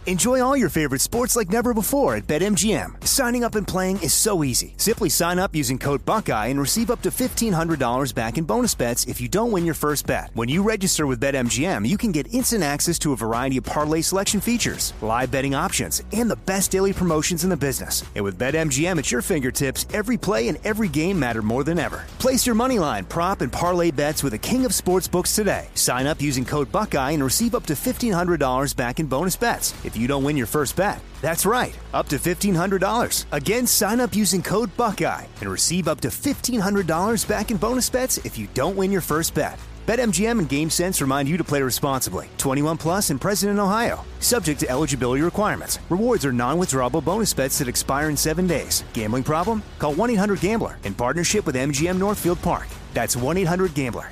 Enjoy all your favorite sports like never before at BetMGM. Signing up and playing is so easy. Simply sign up using code Buckeye and receive up to $1,500 back in bonus bets if you don't win your first bet. When you register with BetMGM, you can get instant access to a variety of parlay selection features, live betting options, and the best daily promotions in the business. And with BetMGM at your fingertips, every play and every game matter more than ever. Place your moneyline, prop, and parlay bets with the king of sportsbooks today. Sign up using code Buckeye and receive up to $1,500 back in bonus bets if you don't win your first bet. That's right, up to $1,500. Again, sign up using code Buckeye and receive up to $1,500 back in bonus bets if you don't win your first bet. BetMGM and GameSense remind you to play responsibly. 21 plus and present in Ohio. Subject to eligibility requirements. Rewards are non-withdrawable bonus bets that expire in 7 days. Gambling problem? Call 1-800-GAMBLER in partnership with MGM Northfield Park. That's 1-800-GAMBLER.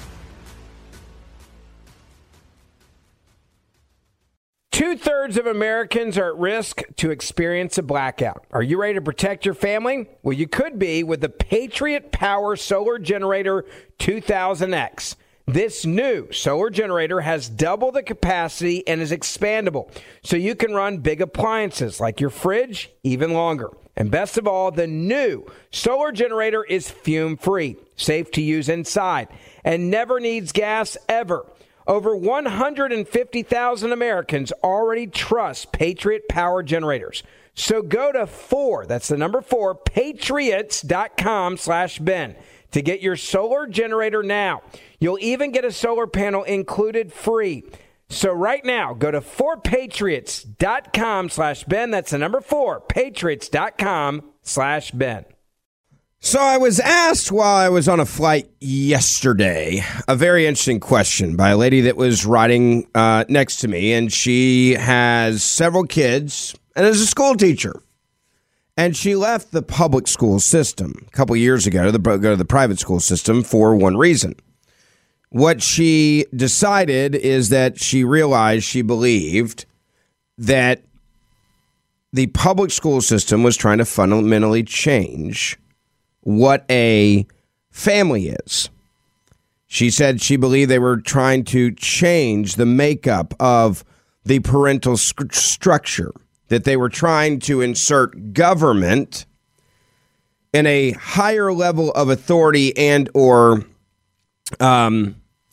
2/3 of Americans are at risk to experience a blackout. Are you ready to protect your family? Well, you could be with the Patriot Power Solar Generator 2000X. This new solar generator has double the capacity and is expandable, so you can run big appliances like your fridge even longer. And best of all, the new solar generator is fume-free, safe to use inside, and never needs gas ever. Over 150,000 Americans already trust Patriot Power Generators. So go to that's the number 4, patriots.com/Ben to get your solar generator now. You'll even get a solar panel included free. So right now, go to 4patriots.com/Ben. That's the number 4, patriots.com/Ben. So I was asked while I was on a flight yesterday a very interesting question by a lady that was riding next to me, and she has several kids and is a school teacher. And she left the public school system a couple years ago to go to the private school system for one reason. What she decided is that she believed that the public school system was trying to fundamentally change what a family is. She said she believed they were trying to change the makeup of the parental structure, that they were trying to insert government in a higher level of authority and or and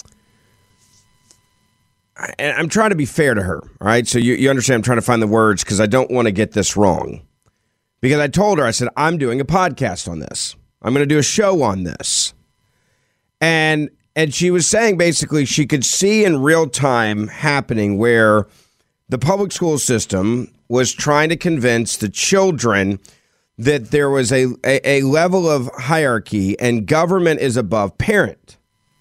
I'm trying to be fair to her, all right? So you understand I'm trying to find the words because I don't want to get this wrong. Because I told her, I said, I'm doing a podcast on this. I'm going to do a show on this. And she was saying basically she could see in real time happening where the public school system was trying to convince the children that there was a level of hierarchy and government is above parent.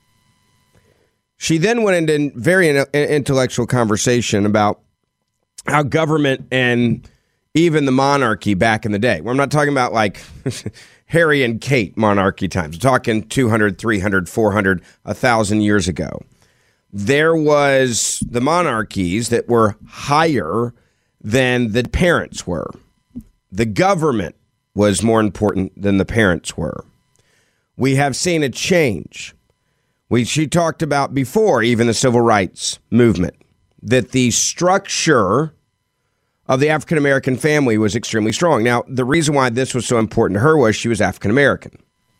She then went into very intellectual conversation about how government and even the monarchy back in the day, where I'm not talking about like Harry and Kate monarchy times, I'm talking 200, 300, 400, 1,000 years ago. There was the monarchies that were higher than the parents were. The government was more important than the parents were. We have seen a change. She talked about before, even the civil rights movement, that the structure of the African-American family was extremely strong. Now, the reason why this was so important to her was she was African-American.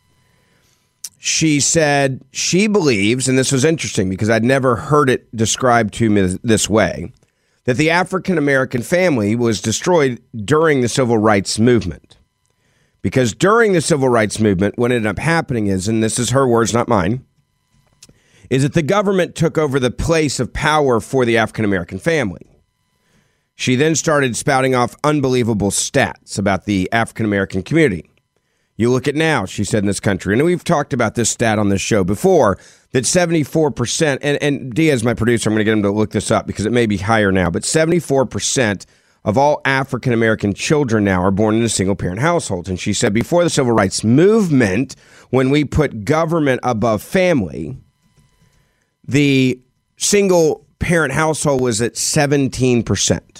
She said she believes, and this was interesting because I'd never heard it described to me this way, that the African-American family was destroyed during the civil rights movement. Because during the civil rights movement, what ended up happening is, and this is her words, not mine, is that the government took over the place of power for the African-American family. She then started spouting off unbelievable stats about the African-American community. You look at now, she said, in this country, and we've talked about this stat on this show before, that 74%, and Diaz, my producer, I'm going to get him to look this up because it may be higher now, but 74% of all African-American children now are born in a single-parent household. And she said before the civil rights movement, when we put government above family, the single-parent household was at 17%.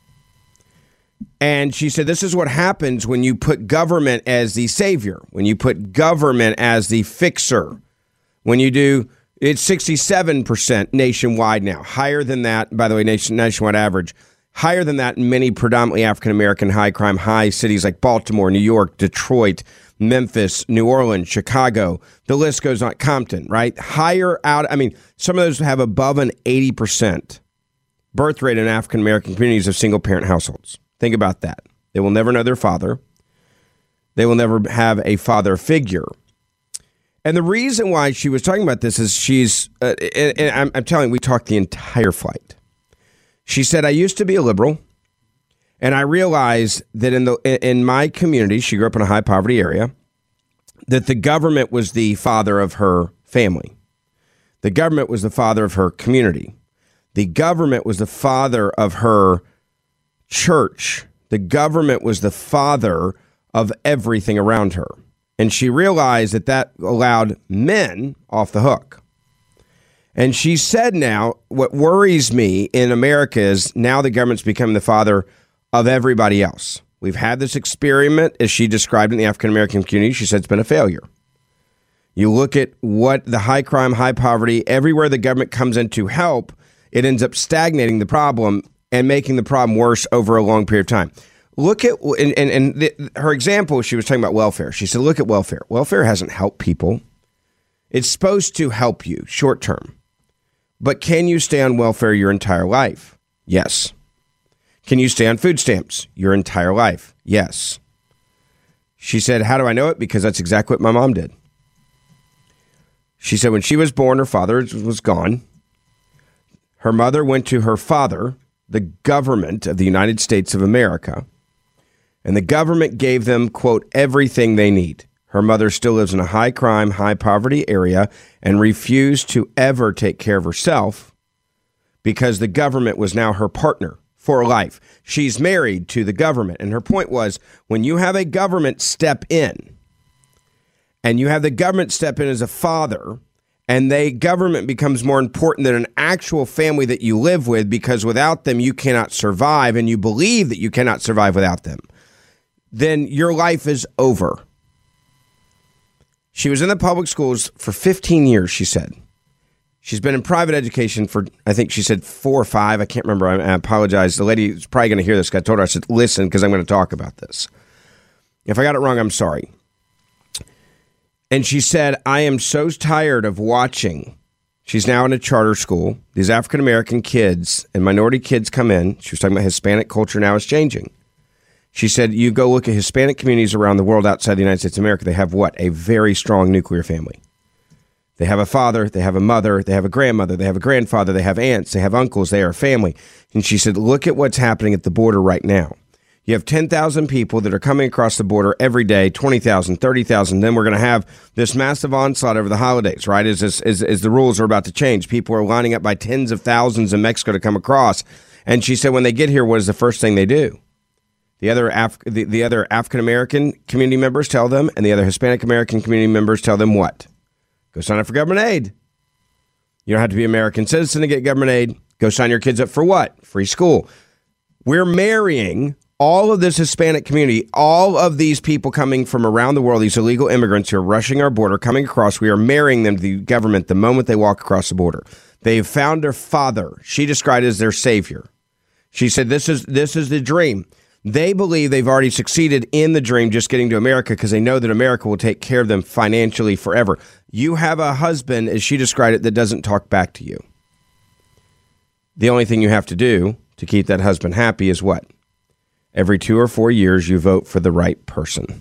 And she said, this is what happens when you put government as the savior, when you put government as the fixer. When you do, it's 67% nationwide now, higher than that, by the way, nationwide average, higher than that in many predominantly African-American high crime, high cities like Baltimore, New York, Detroit, Memphis, New Orleans, Chicago. The list goes on. Compton, right? Higher out. I mean, some of those have above an 80% birth rate in African-American communities of single-parent households. Think about that. They will never know their father. They will never have a father figure. And the reason why she was talking about this is she's, and I'm telling you, we talked the entire flight. She said, I used to be a liberal, and I realized that in my community, she grew up in a high poverty area, that the government was the father of her family. The government was the father of her community. The government was the father of her church. The government was the father of everything around her. And she realized that allowed men off the hook. And she said now, what worries me in America is now the government's becoming the father of everybody else. We've had this experiment, as she described in the African-American community. She said it's been a failure. You look at what the high crime, high poverty, everywhere the government comes in to help, it ends up stagnating the problem and making the problem worse over a long period of time. Look at, her example, she was talking about welfare. She said, look at welfare. Welfare hasn't helped people. It's supposed to help you short term. But can you stay on welfare your entire life? Yes. Can you stay on food stamps your entire life? Yes. She said, how do I know it? Because that's exactly what my mom did. She said when she was born, her father was gone. Her mother went to her father, the government of the United States of America, and the government gave them, quote, everything they need. Her mother still lives in a high crime, high poverty area and refused to ever take care of herself because the government was now her partner for life. She's married to the government. And her point was, when you have a government step in and you have the government step in as a father, and the government becomes more important than an actual family that you live with, because without them you cannot survive, and you believe that you cannot survive without them, then your life is over. She was in the public schools for 15 years, she said. She's been in private education for, I think she said 4 or 5. I can't remember. I apologize. The lady is probably going to hear this. I told her, I said, listen, because I'm going to talk about this. If I got it wrong, I'm sorry. And she said, I am so tired of watching. She's now in a charter school. These African-American kids and minority kids come in. She was talking about Hispanic culture now is changing. She said, you go look at Hispanic communities around the world outside the United States of America. They have what? A very strong nuclear family. They have a father, they have a mother, they have a grandmother, they have a grandfather, they have aunts, they have uncles, they are a family. And she said, look at what's happening at the border right now. You have 10,000 people that are coming across the border every day, 20,000, 30,000. Then we're going to have this massive onslaught over the holidays, right? As the rules are about to change. People are lining up by tens of thousands in Mexico to come across. And she said when they get here, what is the first thing they do? The other African-American community members tell them, and the other Hispanic-American community members tell them what? Go sign up for government aid. You don't have to be an American citizen to get government aid. Go sign your kids up for what? Free school. We're marrying all of this Hispanic community, all of these people coming from around the world, these illegal immigrants who are rushing our border, coming across. We are marrying them to the government the moment they walk across the border. They've found their father. She described it as their savior. She said, this is the dream. They believe they've already succeeded in the dream, just getting to America, because they know that America will take care of them financially forever. You have a husband, as she described it, that doesn't talk back to you. The only thing you have to do to keep that husband happy is what? Every 2 or 4 years, you vote for the right person.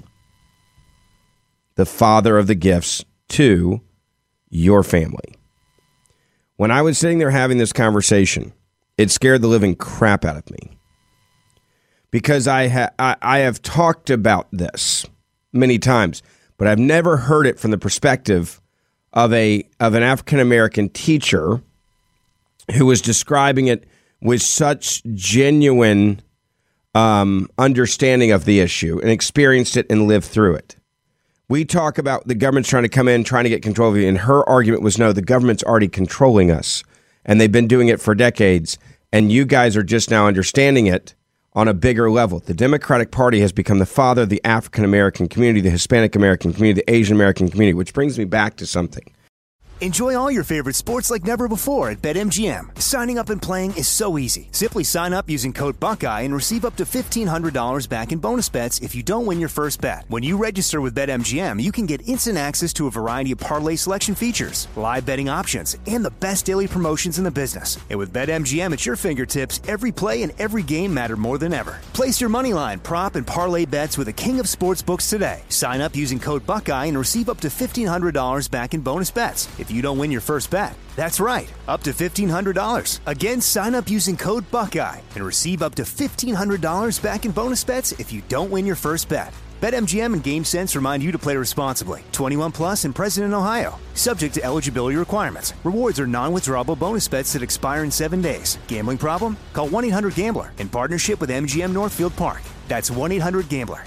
The father of the gifts to your family. When I was sitting there having this conversation, it scared the living crap out of me. Because I have talked about this many times, but I've never heard it from the perspective of an African-American teacher who was describing it with such genuine understanding of the issue and experienced it and lived through it. We talk about the government's trying to come in, trying to get control of you, and her argument was, no, the government's already controlling us, and they've been doing it for decades, and you guys are just now understanding it on a bigger level. The Democratic Party has become the father of the African-American community, the Hispanic-American community, the Asian-American community, which brings me back to something. Enjoy all your favorite sports like never before at BetMGM. Signing up and playing is so easy. Simply sign up using code Buckeye and receive up to $1,500 back in bonus bets if you don't win your first bet. When you register with BetMGM, you can get instant access to a variety of parlay selection features, live betting options, and the best daily promotions in the business. And with BetMGM at your fingertips, every play and every game matter more than ever. Place your moneyline, prop, and parlay bets with the king of sportsbooks today. Sign up using code Buckeye and receive up to $1,500 back in bonus bets if you don't win your first bet. That's right, up to $1,500. Again, sign up using code Buckeye and receive up to $1,500 back in bonus bets if you don't win your first bet. BetMGM and GameSense remind you to play responsibly. 21 plus and present in Ohio. Subject to eligibility requirements. Rewards are non-withdrawable bonus bets that expire in 7 days. Gambling problem? Call 1-800-GAMBLER in partnership with MGM Northfield Park. That's 1-800-GAMBLER.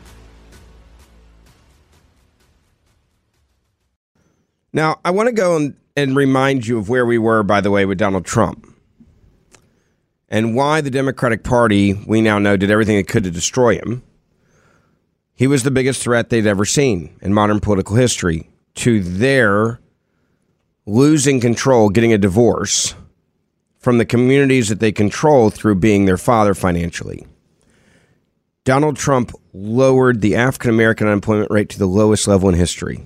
Now, I want to go and remind you of where we were, by the way, with Donald Trump and why the Democratic Party, we now know, did everything it could to destroy him. He was the biggest threat they'd ever seen in modern political history to their losing control, getting a divorce from the communities that they control through being their father financially. Donald Trump lowered the African-American unemployment rate to the lowest level in history.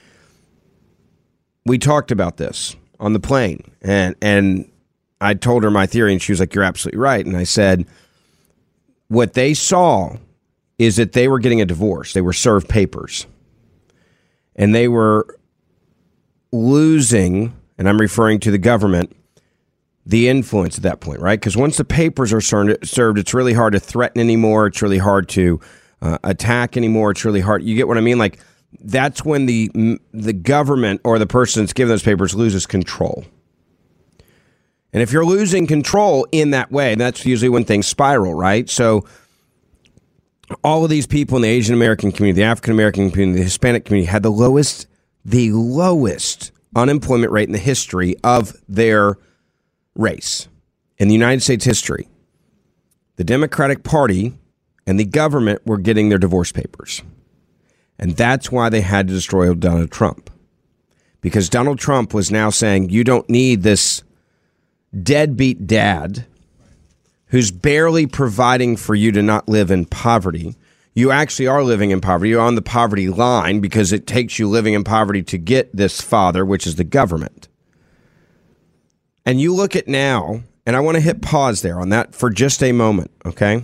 We talked about this on the plane, and I told her my theory, and she was like, "You're absolutely right." And I said, what they saw is that they were getting a divorce. They were served papers, and they were losing, and I'm referring to the government, the influence at that point, right? Because once the papers are served, it's really hard to threaten anymore. It's really hard to attack anymore. It's really hard. You get what I mean? Like, that's when the government or the person that's giving those papers loses control. And if you're losing control in that way, that's usually when things spiral, right? So all of these people in the Asian American community, the African American community, the Hispanic community had the lowest unemployment rate in the history of their race. In the United States history, the Democratic Party and the government were getting their divorce papers. And that's why they had to destroy Donald Trump. Because Donald Trump was now saying, you don't need this deadbeat dad who's barely providing for you to not live in poverty. You actually are living in poverty. You're on the poverty line because it takes you living in poverty to get this father, which is the government. And you look at now, and I want to hit pause there on that for just a moment, okay?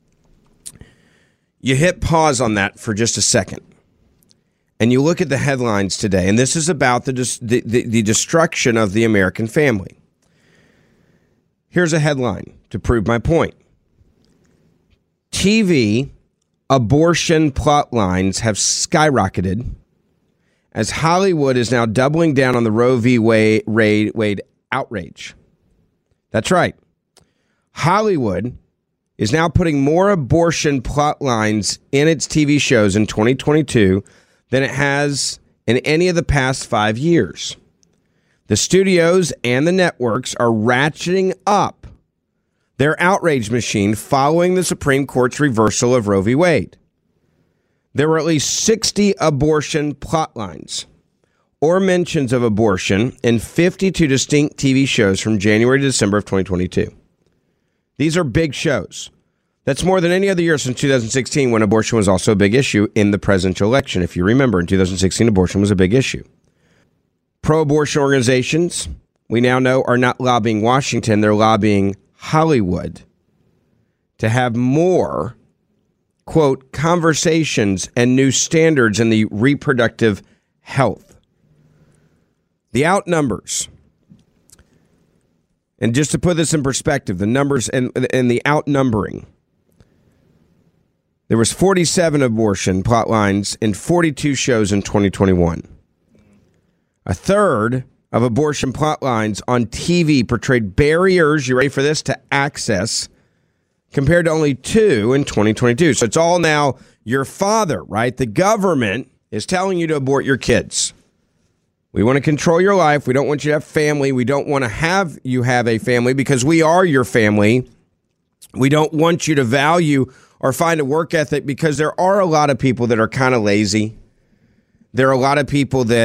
You hit pause on that for just a second. And you look at the headlines today, and this is about the destruction of the American family. Here's a headline to prove my point. TV abortion plot lines have skyrocketed as Hollywood is now doubling down on the Roe v. Wade outrage. That's right. Hollywood is now putting more abortion plot lines in its TV shows in 2022 than it has in any of the past 5 years. The studios and the networks are ratcheting up their outrage machine following the Supreme Court's reversal of Roe v. Wade. There were at least 60 abortion plot lines or mentions of abortion in 52 distinct TV shows from January to December of 2022. These are big shows. That's more than any other year since 2016, when abortion was also a big issue in the presidential election. If you remember, in 2016, abortion was a big issue. Pro-abortion organizations, we now know, are not lobbying Washington. They're lobbying Hollywood to have more, quote, conversations and new standards in the reproductive health. The outnumbers. And just to put this in perspective, the numbers and the outnumbering. There was 47 abortion plot lines in 42 shows in 2021. A third of abortion plot lines on TV portrayed barriers, you ready for this, to access, compared to only 2 in 2022. So it's all now your father, right? The government is telling you to abort your kids. We want to control your life. We don't want you to have family. We don't want to have you have a family because we are your family. We don't want you to value or find a work ethic because there are a lot of people that are kind of lazy. There are a lot of people that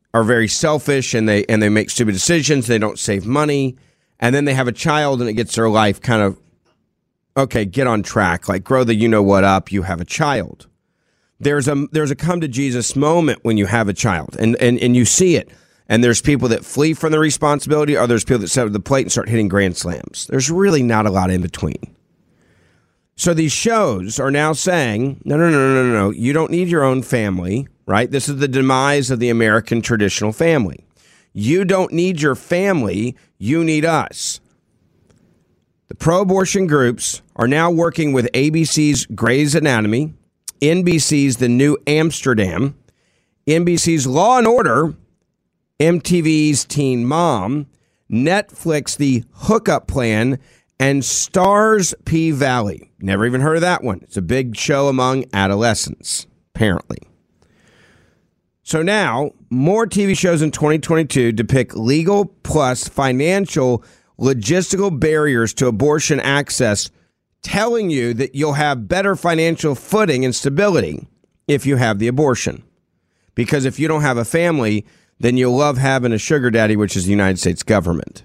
are very selfish and they make stupid decisions. They don't save money. And then they have a child and it gets their life kind of, okay, get on track. Like grow the you-know-what up. You have a child. There's a come to Jesus moment when you have a child and you see it. And there's people that flee from the responsibility, or there's people that set up the plate and start hitting grand slams. There's really not a lot in between. So these shows are now saying, no. You don't need your own family, right? This is the demise of the American traditional family. You don't need your family. You need us. The pro-abortion groups are now working with ABC's Grey's Anatomy, NBC's The New Amsterdam, NBC's Law and Order, MTV's Teen Mom, Netflix, The Hookup Plan, and Starz P-Valley. Never even heard of that one. It's a big show among adolescents, apparently. So now, more TV shows in 2022 depict legal plus financial logistical barriers to abortion access, telling you that you'll have better financial footing and stability if you have the abortion. Because if you don't have a family, then you'll love having a sugar daddy, which is the United States government.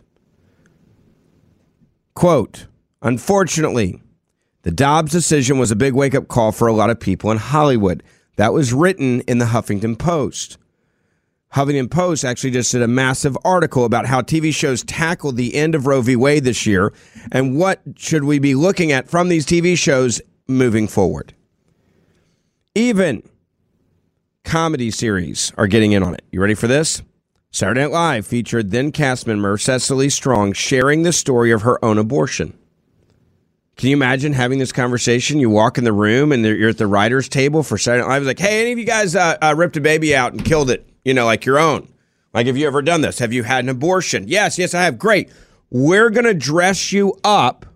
Quote, unfortunately, the Dobbs decision was a big wake-up call for a lot of people in Hollywood. That was written in the Huffington Post. Huffington Post actually just did a massive article about how TV shows tackled the end of Roe v. Wade this year and what should we be looking at from these TV shows moving forward. Even comedy series are getting in on it. You ready for this? Saturday Night Live featured then cast member Cecily Strong sharing the story of her own abortion. Can you imagine having this conversation? You walk in the room and you're at the writer's table for Saturday Night Live. It's like, hey, any of you guys ripped a baby out and killed it, like your own? Like, have you ever done this? Have you had an abortion? Yes, I have. Great. We're going to dress you up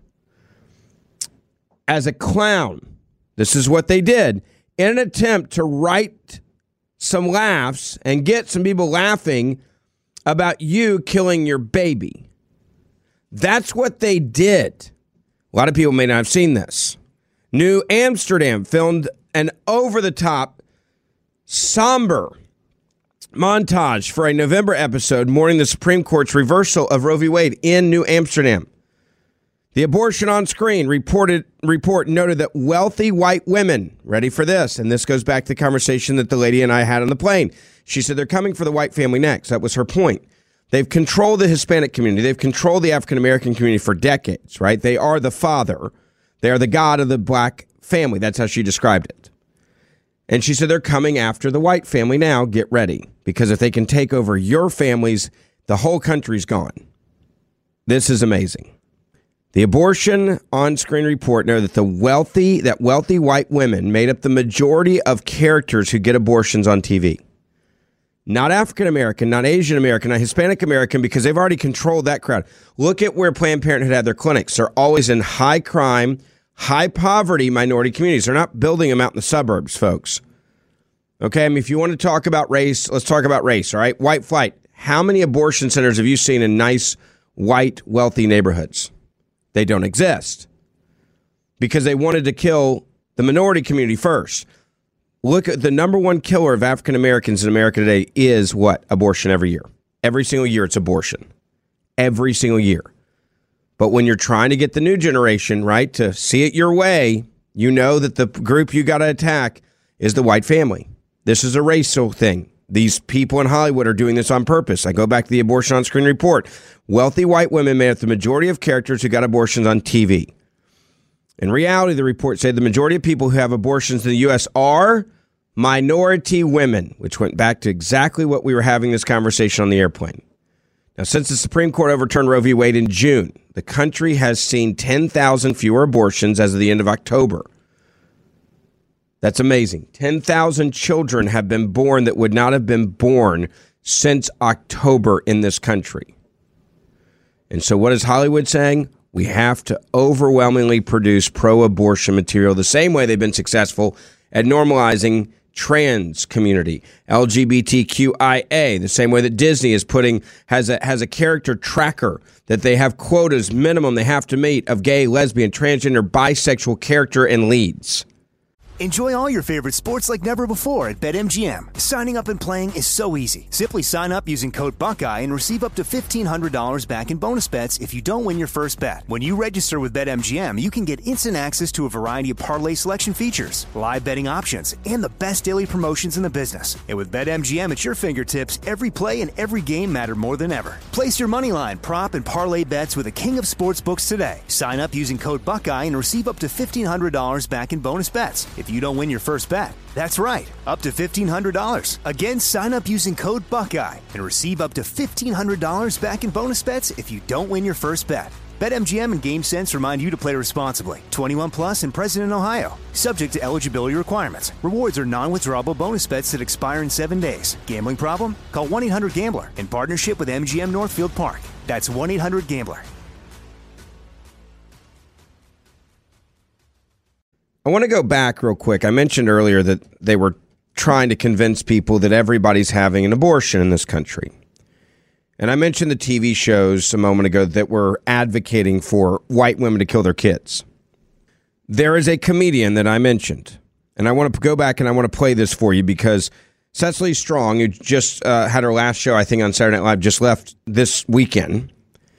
as a clown. This is what they did in an attempt to write some laughs and get some people laughing about you killing your baby. That's what they did. A lot of people may not have seen this. New Amsterdam filmed an over-the-top, somber montage for a November episode mourning the Supreme Court's reversal of Roe v. Wade in New Amsterdam. The Abortion on Screen report noted that wealthy white women, ready for this, and this goes back to the conversation that the lady and I had on the plane. She said they're coming for the white family next. That was her point. They've controlled the Hispanic community. They've controlled the African-American community for decades, right? They are the father. They are the god of the black family. That's how she described it. And she said they're coming after the white family now. Get ready. Because if they can take over your families, the whole country's gone. This is amazing. The Abortion on Screen report noted that wealthy white women made up the majority of characters who get abortions on TV. Not African-American, not Asian-American, not Hispanic-American, because they've already controlled that crowd. Look at where Planned Parenthood had their clinics. They're always in high crime, high poverty minority communities. They're not building them out in the suburbs, folks. Okay, I mean, if you want to talk about race, let's talk about race, all right? White flight. How many abortion centers have you seen in nice, white, wealthy neighborhoods? They don't exist because they wanted to kill the minority community first. Look at the number one killer of African Americans in America today is what? Abortion every year. Every single year it's abortion. Every single year. But when you're trying to get the new generation, right, to see it your way, you know that the group you got to attack is the white family. This is a racial thing. These people in Hollywood are doing this on purpose. I go back to the Abortion on Screen report. Wealthy white women made up the majority of characters who got abortions on TV. In reality, the report said the majority of people who have abortions in the U.S. are minority women, which went back to exactly what we were having this conversation on the airplane. Now, since the Supreme Court overturned Roe v. Wade in June, the country has seen 10,000 fewer abortions as of the end of October. That's amazing. 10,000 children have been born that would not have been born since October in this country. And so what is Hollywood saying? We have to overwhelmingly produce pro-abortion material the same way they've been successful at normalizing trans community, LGBTQIA, the same way that Disney is has a character tracker that they have quotas minimum they have to meet of gay, lesbian, transgender, bisexual character and leads. Enjoy all your favorite sports like never before at BetMGM. Signing up and playing is so easy. Simply sign up using code Buckeye and receive up to $1,500 back in bonus bets if you don't win your first bet. When you register with BetMGM, you can get instant access to a variety of parlay selection features, live betting options, and the best daily promotions in the business. And with BetMGM at your fingertips, every play and every game matter more than ever. Place your moneyline, prop, and parlay bets with the king of sportsbooks today. Sign up using code Buckeye and receive up to $1,500 back in bonus bets if you don't win your first bet. That's right, up to $1,500. Again, sign up using code Buckeye and receive up to $1,500 back in bonus bets if you don't win your first bet. BetMGM and GameSense remind you to play responsibly. 21 plus and present in Ohio. Subject to eligibility requirements. Rewards are non-withdrawable bonus bets that expire in 7 days. Gambling problem? Call 1-800-GAMBLER in partnership with MGM Northfield Park. That's 1-800-GAMBLER. I want to go back real quick. I mentioned earlier that they were trying to convince people that everybody's having an abortion in this country. And I mentioned the TV shows a moment ago that were advocating for white women to kill their kids. There is a comedian that I mentioned, and I want to go back and I want to play this for you because Cecily Strong, who just had her last show, I think, on Saturday Night Live, just left this weekend,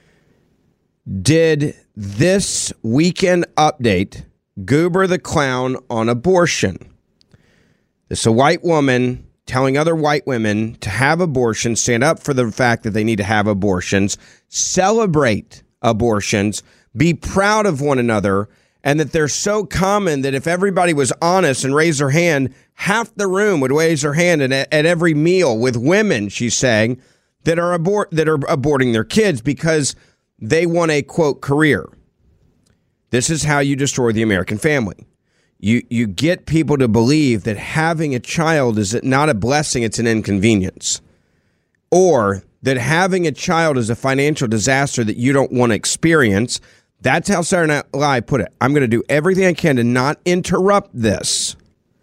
did this weekend update Goober the Clown on abortion. It's a white woman telling other white women to have abortions, stand up for the fact that they need to have abortions, celebrate abortions, be proud of one another, and that they're so common that if everybody was honest and raised their hand, half the room would raise their hand at every meal with women, she's saying, that are aborting their kids because they want a, quote, career. This is how you destroy the American family. You get people to believe that having a child is not a blessing, it's an inconvenience. Or that having a child is a financial disaster that you don't want to experience. That's how Saturday Night Live put it. I'm going to do everything I can to not interrupt this.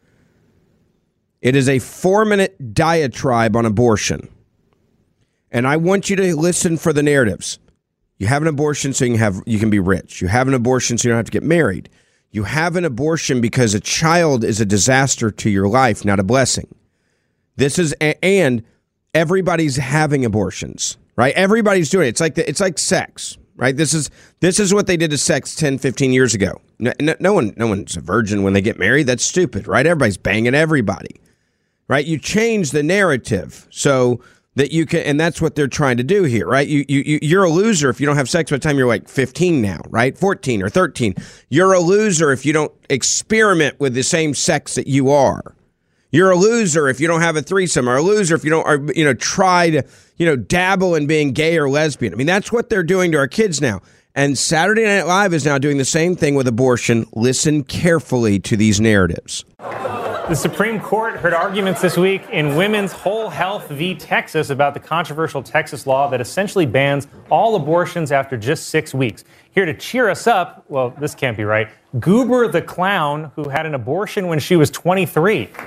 It is a 4-minute diatribe on abortion. And I want you to listen for the narratives. You have an abortion so you can be rich. You have an abortion so you don't have to get married. You have an abortion because a child is a disaster to your life, not a blessing. And everybody's having abortions, right? Everybody's doing it. It's like sex, right? This is what they did to sex 10, 15 years ago. No one's a virgin when they get married. That's stupid, right? Everybody's banging everybody, right? You change the narrative so that you can, and that's what they're trying to do here, right? You're a loser if you don't have sex by the time you're like 15 now, right? 14 or 13. You're a loser if you don't experiment with the same sex that you are. You're a loser if you don't have a threesome, or a loser if you don't, try to, dabble in being gay or lesbian. I mean, that's what they're doing to our kids now. And Saturday Night Live is now doing the same thing with abortion. Listen carefully to these narratives. The Supreme Court heard arguments this week in Women's Whole Health v. Texas about the controversial Texas law that essentially bans all abortions after just 6 weeks. Here to cheer us up, well, this can't be right, Goober the Clown, who had an abortion when she was 23. Hey,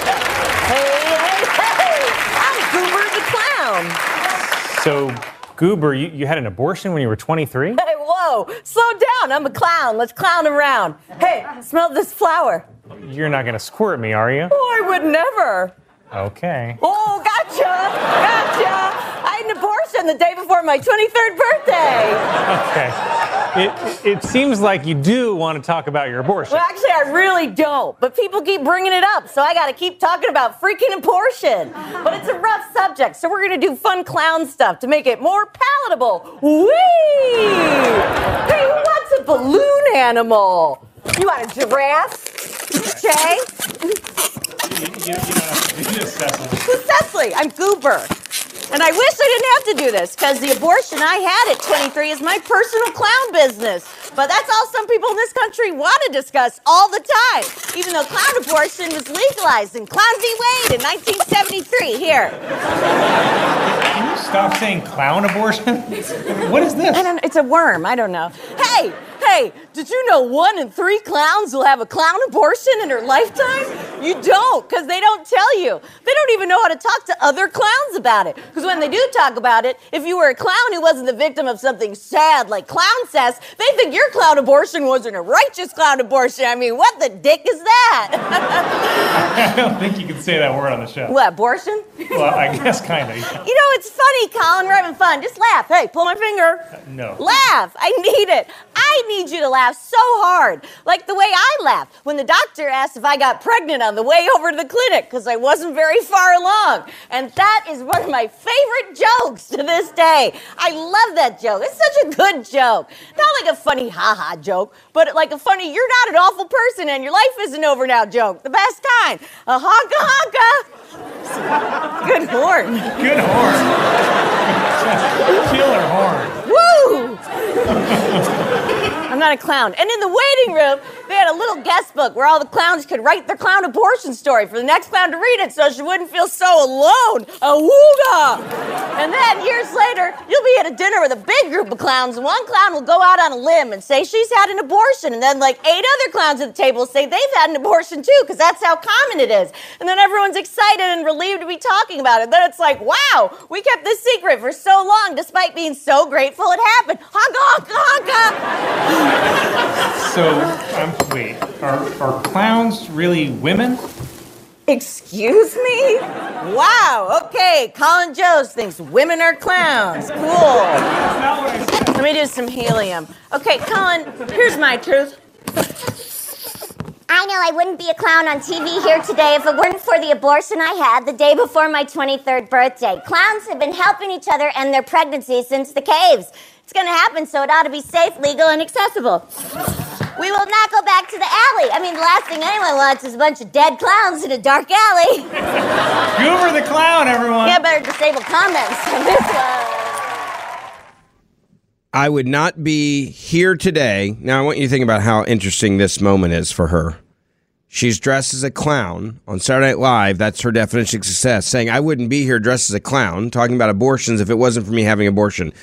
I'm Goober the Clown. So, Goober, you had an abortion when you were 23? Hey, whoa, slow down. I'm a clown. Let's clown around. Hey, smell this flower. You're not going to squirt me, are you? Oh, I would never. Okay. Oh, gotcha. I had an abortion the day before my 23rd birthday. Okay. It seems like you do want to talk about your abortion. Well, actually, I really don't. But people keep bringing it up, so I got to keep talking about freaking abortion. But it's a rough subject, so we're going to do fun clown stuff to make it more palatable. Whee! Hey, who wants a balloon animal? You want a giraffe? Jay? You don't have to do this, Cecily. Who's Cecily? I'm Goober. And I wish I didn't have to do this, because the abortion I had at 23 is my personal clown business. But that's all some people in this country want to discuss all the time, even though clown abortion was legalized in Clown v. Wade in 1973. Here. Can you stop saying clown abortion? What is this? I don't know. It's a worm. I don't know. Hey, did you know 1 in 3 clowns will have a clown abortion in their lifetime? You don't, because they don't tell you. They don't even know how to talk to other clowns about it. Because when they do talk about it, if you were a clown who wasn't the victim of something sad like clown cess, they think you're your clown abortion wasn't a righteous clown abortion. I mean, what the dick is that? I don't think you can say that word on the show. What, abortion? Well, I guess kind of. You know, it's funny, Colin. We're having fun. Just laugh. Hey, pull my finger. No. Laugh. I need it. I need you to laugh so hard. Like the way I laughed when the doctor asked if I got pregnant on the way over to the clinic because I wasn't very far along. And that is one of my favorite jokes to this day. I love that joke. It's such a good joke. Not like a funny ha-ha joke, but like a funny you're not an awful person and your life isn't over now joke. The best kind. A honka honka. Good horn. Good horn. Killer horn. Woo! I'm not a clown. And in the waiting room, they had a little guest book where all the clowns could write their clown abortion story for the next clown to read it so she wouldn't feel so alone. Awooga! And then years later, you'll be at a dinner with a big group of clowns, and one clown will go out on a limb and say she's had an abortion, and then like 8 other clowns at the table say they've had an abortion too, because that's how common it is. And then everyone's excited and relieved to be talking about it. Then it's like, wow, we kept this secret for so long despite being so grateful it happened. Honka, honka, honka! So, wait, are clowns really women? Excuse me? Wow, okay, Colin Jost thinks women are clowns. Cool. That's not what I said. Let me do some helium. Okay, Colin, here's my truth. I know I wouldn't be a clown on TV here today if it weren't for the abortion I had the day before my 23rd birthday. Clowns have been helping each other end their pregnancies since the caves. It's going to happen, so it ought to be safe, legal, and accessible. We will not go back to the alley. I mean, the last thing anyone wants is a bunch of dead clowns in a dark alley. Goober the clown, everyone. Yeah, better disable comments on this one. I would not be here today. Now, I want you to think about how interesting this moment is for her. She's dressed as a clown on Saturday Night Live. That's her definition of success, saying, I wouldn't be here dressed as a clown talking about abortions if it wasn't for me having abortion.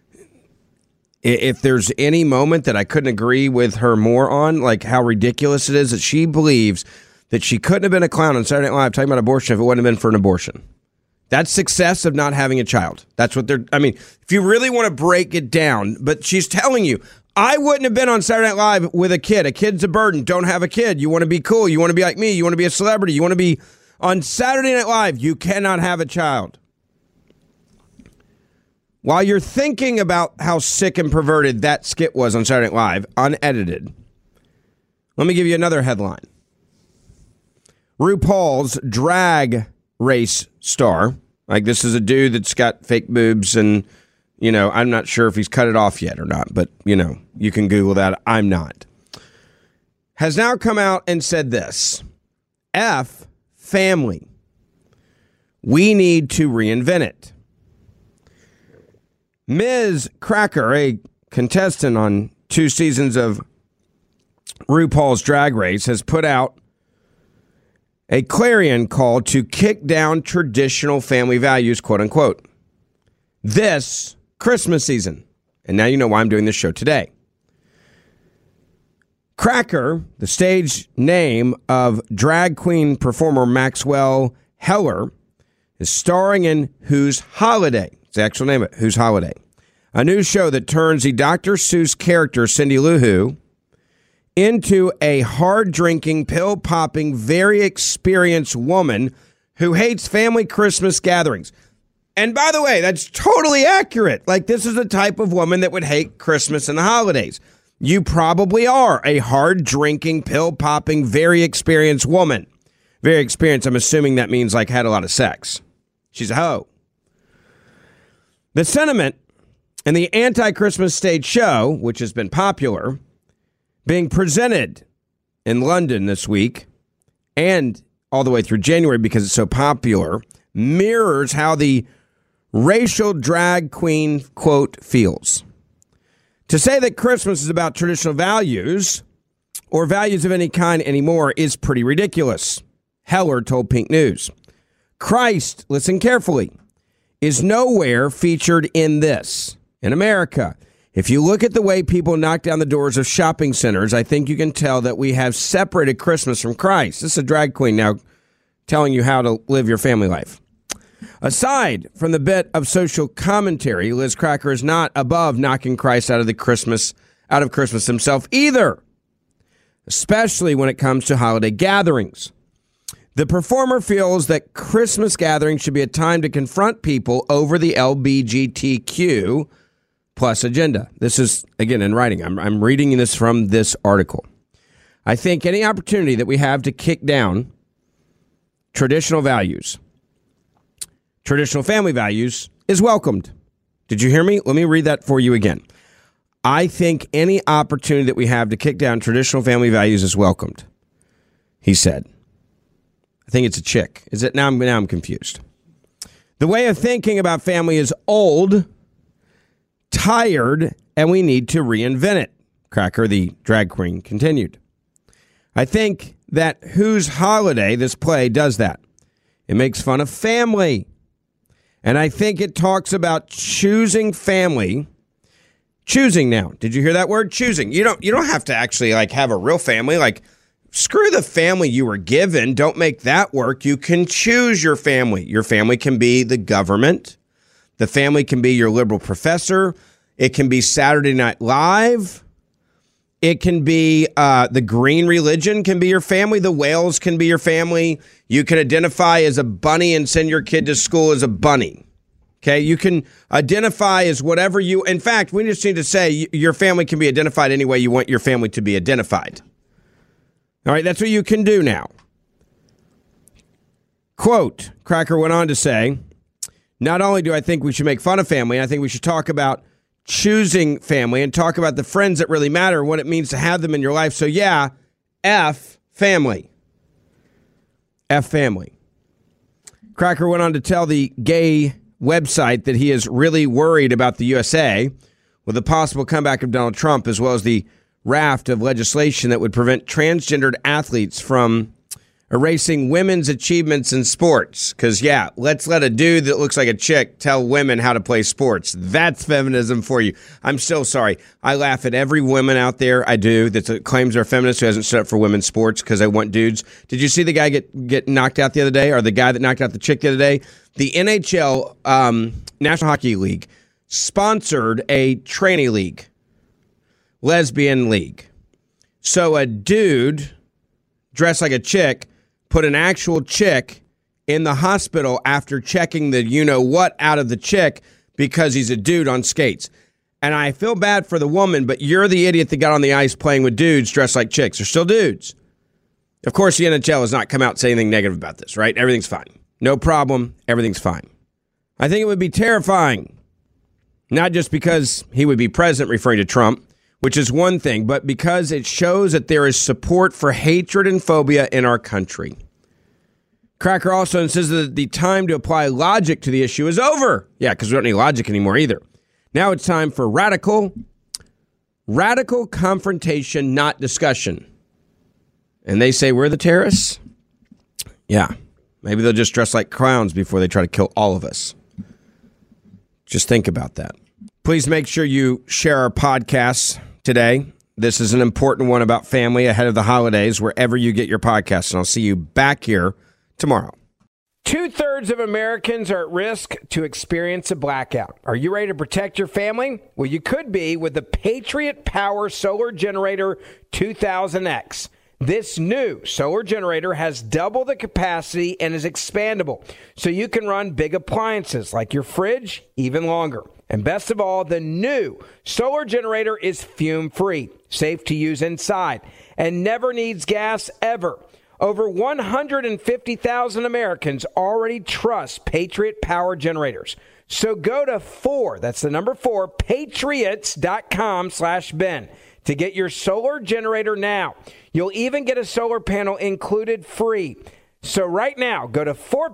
If there's any moment that I couldn't agree with her more on, like how ridiculous it is that she believes that she couldn't have been a clown on Saturday Night Live talking about abortion if it wouldn't have been for an abortion. That's success of not having a child. That's what I mean, if you really want to break it down, but she's telling you, I wouldn't have been on Saturday Night Live with a kid. A kid's a burden. Don't have a kid. You want to be cool. You want to be like me. You want to be a celebrity. You want to be on Saturday Night Live. You cannot have a child. While you're thinking about how sick and perverted that skit was on Saturday Night Live, unedited, let me give you another headline. RuPaul's drag race star, like this is a dude that's got fake boobs and, you know, I'm not sure if he's cut it off yet or not, but, you know, you can Google that. I'm not. Has now come out and said this. F family. We need to reinvent it. Ms. Cracker, a contestant on 2 seasons of RuPaul's Drag Race, has put out a clarion call to kick down traditional family values, quote unquote, this Christmas season. And now you know why I'm doing this show today. Cracker, the stage name of drag queen performer Maxwell Heller, is starring in Whose Holiday? The actual name of it, Whose Holiday? A new show that turns the Dr. Seuss character Cindy Lou Who into a hard-drinking, pill-popping, very experienced woman who hates family Christmas gatherings. And by the way, that's totally accurate. Like, this is the type of woman that would hate Christmas and the holidays. You probably are a hard-drinking, pill-popping, very experienced woman. Very experienced, I'm assuming that means, like, had a lot of sex. She's a hoe. The sentiment in the anti-Christmas stage show, which has been popular, being presented in London this week and all the way through January because it's so popular, mirrors how the racial drag queen, quote, feels. To say that Christmas is about traditional values or values of any kind anymore is pretty ridiculous, Heller told Pink News. Christ, listen carefully, is nowhere featured in this. In America, if you look at the way people knock down the doors of shopping centers, I think you can tell that we have separated Christmas from Christ. This is a drag queen now telling you how to live your family life. Aside from the bit of social commentary, Liz Cracker is not above knocking Christ out of the Christmas out of Christmas himself either, especially when it comes to holiday gatherings. The performer feels that Christmas gatherings should be a time to confront people over the LGBTQ plus agenda. This is, again, in writing. I'm reading this from this article. I think any opportunity that we have to kick down traditional values, traditional family values, is welcomed. Did you hear me? Let me read that for you again. I think any opportunity that we have to kick down traditional family values is welcomed, he said. I think it's a chick. Is it? Now I'm confused. The way of thinking about family is old, tired, and we need to reinvent it. Cracker, the drag queen, continued. I think that Whose Holiday, this play, does that. It makes fun of family. And I think it talks about choosing family. Choosing now. Did you hear that word? Choosing. You don't have to actually have a real family. Screw the family you were given. Don't make that work. You can choose your family. Your family can be the government. The family can be your liberal professor. It can be Saturday Night Live. It can be the green religion can be your family. The whales can be your family. You can identify as a bunny and send your kid to school as a bunny. Okay, you can identify as whatever you... In fact, we just need to say your family can be identified any way you want your family to be identified. All right, that's what you can do now. Quote, Cracker went on to say, not only do I think we should make fun of family, I think we should talk about choosing family and talk about the friends that really matter and what it means to have them in your life. So yeah, F family. F family. Cracker went on to tell the gay website that he is really worried about the USA with the possible comeback of Donald Trump, as well as the raft of legislation that would prevent transgendered athletes from erasing women's achievements in sports. Because, yeah, let's let a dude that looks like a chick tell women how to play sports. That's feminism for you. I'm still sorry. I laugh at every woman out there, I do, that claims they're feminist who hasn't stood up for women's sports because they want dudes. Did you see the guy get knocked out the other day, or the guy that knocked out the chick the other day? The NHL, National Hockey League, sponsored a tranny league. Lesbian league. So a dude dressed like a chick put an actual chick in the hospital after checking the you-know-what out of the chick because he's a dude on skates. And I feel bad for the woman, but you're the idiot that got on the ice playing with dudes dressed like chicks. They're still dudes. Of course, the NHL has not come out and say anything negative about this, right? Everything's fine. No problem. Everything's fine. I think it would be terrifying, not just because he would be president, referring to Trump, which is one thing, but because it shows that there is support for hatred and phobia in our country. Cracker also says that the time to apply logic to the issue is over. Yeah, because we don't need logic anymore either. Now it's time for radical confrontation, not discussion. And they say we're the terrorists? Yeah, maybe they'll just dress like clowns before they try to kill all of us. Just think about that. Please make sure you share our podcasts today. This is an important one about family ahead of the holidays, wherever you get your podcasts. And I'll see you back here tomorrow. 2/3 of Americans are at risk to experience a blackout. Are you ready to protect your family? Well, you could be with the Patriot Power Solar Generator 2000X. This new solar generator has double the capacity and is expandable, so you can run big appliances like your fridge even longer. And best of all, the new solar generator is fume-free, safe to use inside, and never needs gas ever. Over 150,000 Americans already trust Patriot Power Generators. So go to 4, that's the number 4, patriots.com/Ben to get your solar generator now. You'll even get a solar panel included free. So right now, go to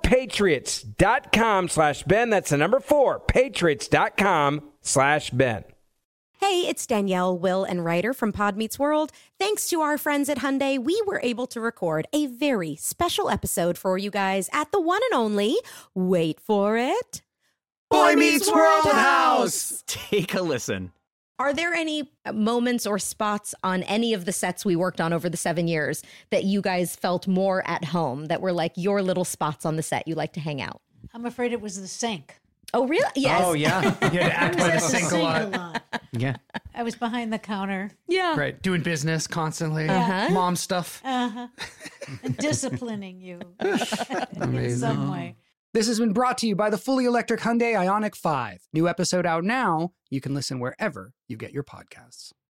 4patriots.com/Ben. That's the number 4, patriots.com/Ben. Hey, it's Danielle, Will, and Ryder from Pod Meets World. Thanks to our friends at Hyundai, we were able to record a very special episode for you guys at the one and only, wait for it, Boy Meets World House. Take a listen. Are there any moments or spots on any of the sets we worked on over the 7 years that you guys felt more at home, that were like your little spots on the set you like to hang out? I'm afraid it was the sink. Oh, really? Yes. Oh, yeah. You had to act by the sink a lot. Yeah. I was behind the counter. Yeah. Right. Doing business constantly. Mom stuff. And disciplining you in Amazing. some way. This has been brought to you by the fully electric Hyundai Ioniq 5. New episode out now. You can listen wherever you get your podcasts.